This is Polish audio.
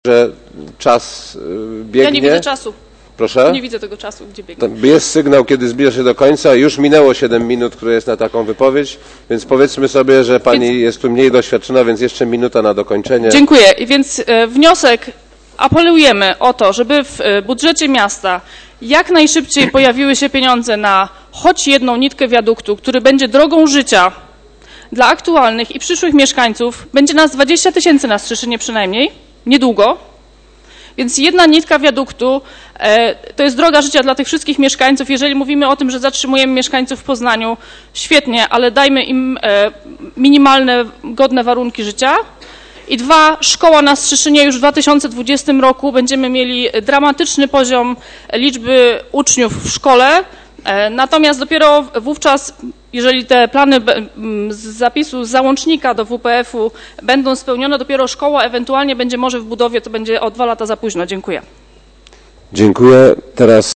że czas biegnie. Ja nie widzę czasu. Proszę? Nie widzę tego czasu, gdzie biegnie. Jest sygnał, kiedy zbliża się do końca. Już minęło 7 minut, które jest na taką wypowiedź, więc powiedzmy sobie, że pani jest tu mniej doświadczona, więc jeszcze minuta na dokończenie. Dziękuję. I więc wniosek, apelujemy o to, żeby w budżecie miasta jak najszybciej pojawiły się pieniądze na choć jedną nitkę wiaduktu, który będzie drogą życia dla aktualnych i przyszłych mieszkańców. Będzie nas 20 000 na Strzeszynie przynajmniej, niedługo. Więc jedna nitka wiaduktu to jest droga życia dla tych wszystkich mieszkańców. Jeżeli mówimy o tym, że zatrzymujemy mieszkańców w Poznaniu, świetnie, ale dajmy im minimalne, godne warunki życia. I 2, szkoła na Strzeszynie już w 2020 roku będziemy mieli dramatyczny poziom liczby uczniów w szkole. Natomiast dopiero wówczas, jeżeli te plany z zapisu z załącznika do WPF-u będą spełnione, dopiero szkoła ewentualnie będzie może w budowie, to będzie o 2 lata za późno. Dziękuję. Dziękuję. Teraz